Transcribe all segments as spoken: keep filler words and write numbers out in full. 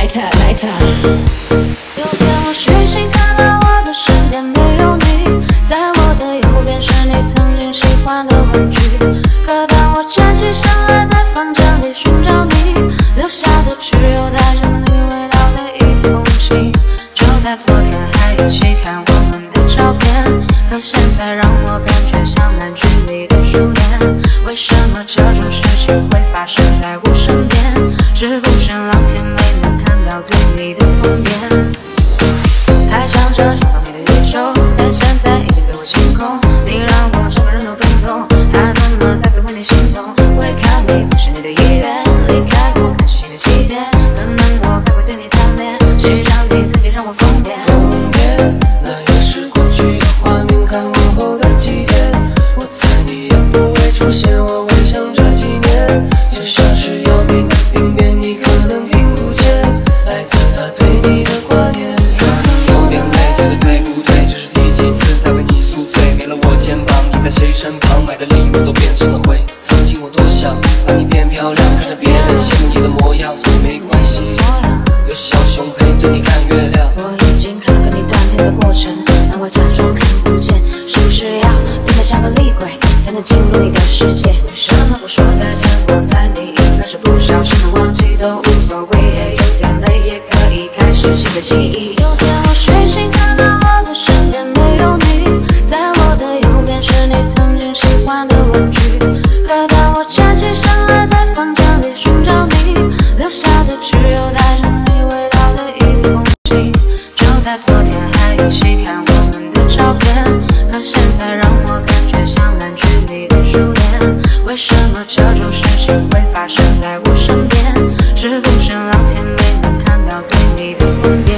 nighter nighter。 有天我睡醒看到我的身边没有你，在我的右边是你曾经喜欢的玩具。可当我站起身来，在房间里寻找你，留下的只有带着你味道的一封信。就在昨天还一起看我们的照片，可现在让我感觉像烂剧里的主演。为什么这种事情会发生在我身边？是不是老天没能看到对你的疯癫？还想着创造你的宇宙，但现在已经被我清空。你让我整个人都冰冻，还怎么再次为你心动？会看你不是你的意愿，离开我开始新的起点。可能我还会对你贪恋，谁让你自己让我疯癫？ 疯癫，那也是过去的画面，看往后的几天。我在你眼部未出现，我回想这几年，就像是要命的病变，你可能听不见，来自他对你的挂念。有点累，觉得对不对？这是第几次在为你宿醉？没了我肩膀，你在谁身旁？买的礼物都变成了灰。曾经我多想把你变漂亮，看着别人羡慕你的模样，没关系，有小熊陪着你看月亮。 我已经看了跟你断电的过程，但我假装看不见，是不是要变得像个厉鬼，才能进入你的世界？为什么不说再见？我猜你应该是不小心的忘记，都无所谓，也有点累，也可以开始新的记忆。有天我睡醒看到我的身边没有你，在我的右边是你曾经喜欢的玩具。可当我站起身来，在房间里寻找你，留下的只有带着你味道的一封信。就在昨天还一起看我们的照片，可现在让我感觉像烂剧里的主演。为什么这种事情会发生在我身边？是不是老天没能看到对你的疯癫？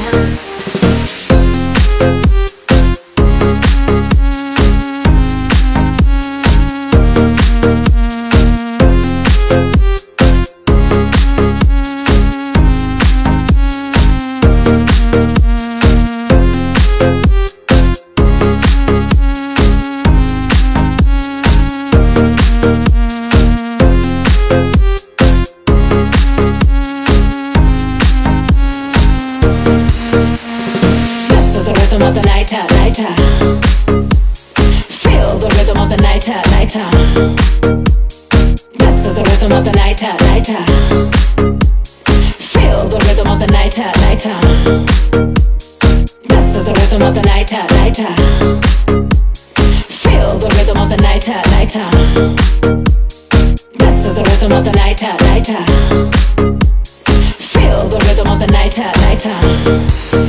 Of the nighter, nighter. Feel the rhythm of the nighter, nighter. This is the rhythm of the nighter, nighter. Feel the rhythm of the nighter, nighter. This is the rhythm of the nighter, nighter. Feel the rhythm of the nighter, nighter. This is the rhythm of the nighter, nighter. Feel the rhythm of the nighter, nighter.